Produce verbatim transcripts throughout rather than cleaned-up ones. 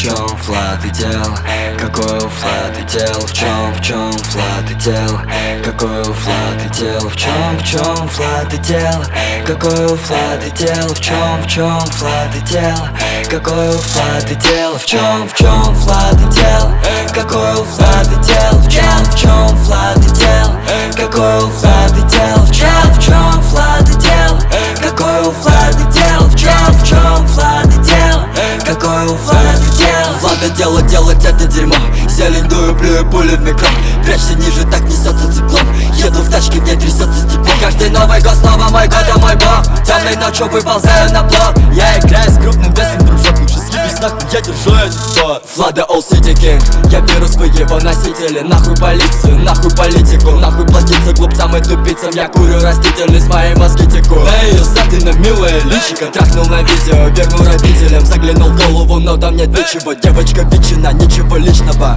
чем флат идел? Какой флат идел? В чем, в чем флат идел? Какой флат идел? В чем, в чем флат идел? Какой флат идел? В чем, в чем флат идел? Какой флат идел? В чем, в чем флат идел? Какой флат идел? В чем, в чем флат идел? Какой флат идел? В чем, в чем флат идел? Какой флат идел? В чем, в чем флат идел? Какой флат идел? Влада дело делать это дерьмо. Зелень дую, плюю пули в микро. Прячься ниже, так несется циклон. Еду в тачке, мне трясется стекло. Каждый Новый год снова мой год, а мой бог. Темной ночью выползаю на блок. Я играю с крупным весом, дружок. Лучше съебись нахуй, я держу этот спот. Влада All City King, я вирус, вы его носители. Нахуй полицию, нахуй политику. Нахуй платиться глупцам и тупицам. Я курю растительность, мои мозги текут. На ее саты на милое личико. Трахнул на видео, вернул родителям. Заглянул в голову, но там нет ничего. Девочка ветчина, ничего личного.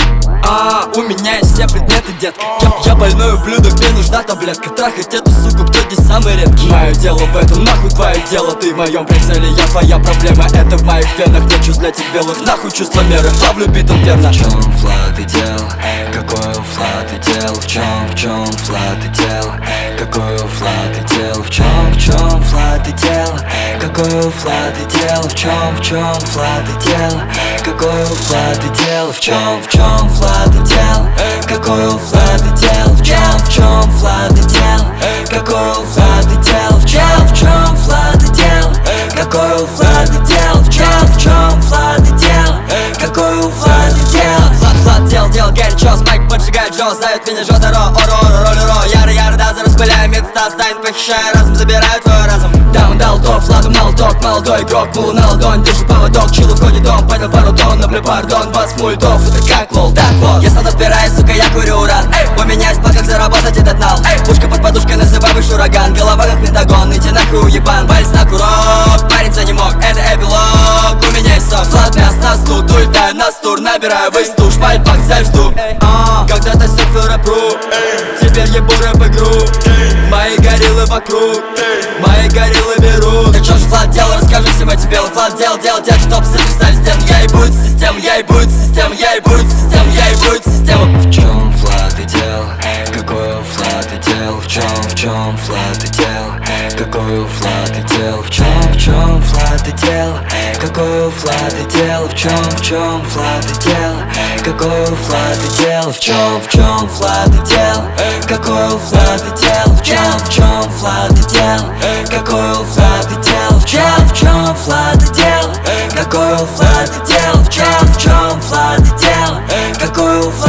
А, у меня есть все предметы, детка. Я, я больной ублюдок, мне нужна таблетка. Трахать эту суку, кто здесь самый редкий? Мое дело в этом, нахуй твое дело. Ты в моем прицеле, я твоя проблема. Это в моих венах, нет чувств для тех белых. Нахуй чувство меры, плавлю битом верно. В чем флат идел? Какой флат идел? В чем, в чем флат идел? Какой флат идел? В чем, в чем флат идел? Какой флат идел? В чем, в чем флат идел? Какой флат идел? В чем, в чем флат идел? Какой флат идел? В чем, в чем флат идел? Какой флат идел? В чем, в чем флат идел? Какой флат идел? В чем, в чем флат идел? Какой флат идел? Флат, флат, дел, дел, горячо. Спайк поджигает Джо, зовет меня Жотаро. Оро, оро, роли, ро. Яро, яро, да, распыляю места. Станет, похищаю разум, забираю твой разум. Дам, дал топ, Владу молоток. Молодой игрок, пул на ладонь. Держу поводок, чилу в ходе дом. Понял пару тонн, наблю пардон. двадцать мультов, это как лол, так вот. Я сад отбираю, сука, я курю уран. У меня есть план, как заработать этот нал. Пушка под подушкой, называй выше ураган. Голова как Пентагон, иди нахуй уебан. Вальс на курок, париться не мог, это эпилог. У меня есть сок, флат мяс на студ. Улетаю на стур, набираю выступ. Шпальпак, цель жду. Когда-то серфил рэп-ру, теперь ебу рэп-игру. Мои гориллы вокруг, мои гориллы берут. Ты чё ж флат делал, расскажи всем эти белый флат делал. Делал тех, чтоб сотрясали стен. Я ебу эту систему, я ебу эту систему, я ебу эту систему, я ебу эту систему. В чем флат идел? Какой флат идел? В чем, в чем флат идел? Какой флат идел? В чем, в чем флат идел? Какой флат идел? В чем, в чем флат идел? Какой флат идел? В чем, в чем флат идел? Какой флат идел? В чем, в чем флат идел? Какой флат идел? В чем, в чем флат идел? Какой флат идел? В чем, в чем флат идел? Какой флат